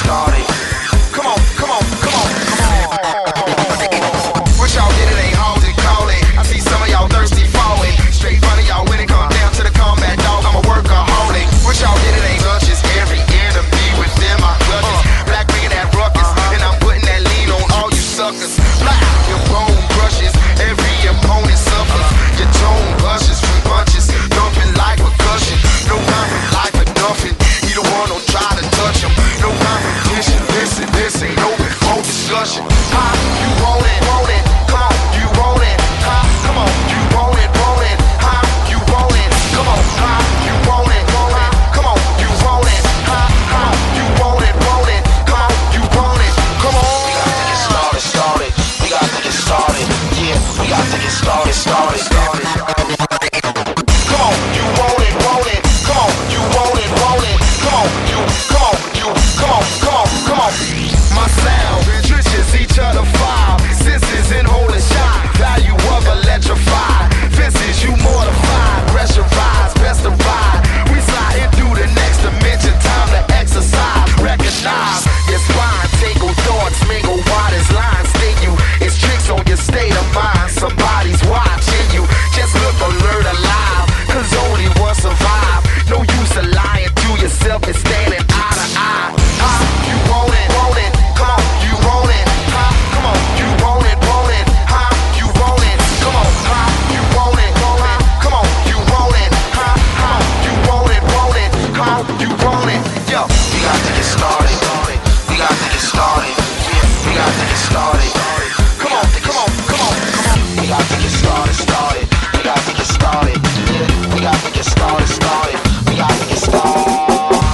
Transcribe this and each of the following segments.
started. Come on, come on, come on, come on. What y'all get it ain't hoes and call it. I see some of y'all thirsty falling. Straight front of y'all when it come down to the combat dog. I'm a workaholic. What y'all get it ain't lunches. Every enemy within my clutches. Black bringing that ruckus, and I'm putting that lean on all you suckers. Black your bone brushes. Every opponent suffers. Your tone rushes from punches. Dumping like percussion. No time for life or nothing. Either one don't try to touch them. No competition. Listen, this ain't open for discussion. Ha, you want it, want it. Come on, you want it. Ha, come on, you want it, want it. Ha, you want it. Come on, ha, you want it, want it. Come on, you want it. Ha, ha, you want it, want it. Come on, you want it. Come on. We got to get started, started. We got to get started. Yeah, we got to get started, started, started. Come on, you want it, want it. Come on, you want it, want it. Come on, you, come on, you, come on, come on, come on. My sound, trenches each other file. Senses in holding shot. Value of electrified. Fences you mortified. Pressurized, best to ride. We sliding through the next dimension. Time to exercise. Recognize your spine. Tangle thoughts, mingle widest lines. Sting you. It's tricks on your state of mind. Somebody's watching you. Just look alert alive. Cause only one survive. No use of lying to yourself and standing eye to eye. Ha, you want it, want it. Come on, you want it. Ha, come on, you want it, want it. Ha, you want it. Come on, ha, you want it, want it. Come on, you want it. Ha, ha, you want it, want it. Ha, you want it. Yo, we got to get started. We got to get started. Yeah, we got to get started. Come on, come on, come on, come on. We got to get started, started. We got to get started. Yeah, we got to get started, started. We got to get started.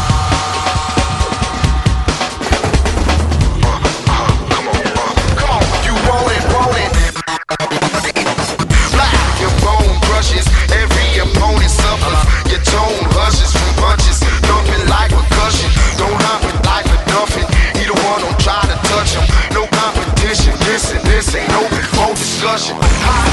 Every opponent suffers. Your tone hushes from punches. Dumping like percussion. Don't hop with life or nothing. Either one don't try to touch them. No competition. Listen, this ain't open for discussion.